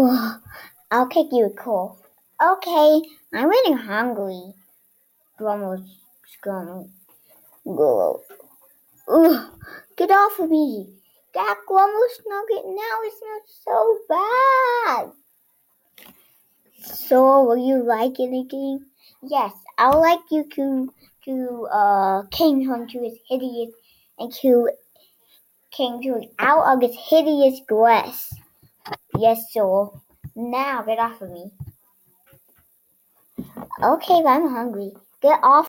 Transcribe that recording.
Ugh, I'll kick you a call. Okay, I'm getting hungry. Grumbles, Grumble. Ugh, get off of me. That Grumbles nugget now is not so bad. So, will you like it again? Yes, I would like you to King Hunter is hideous and to King Julie out of his hideous dress. Yes, sir. Now get off of me. Okay, I'm hungry. Get off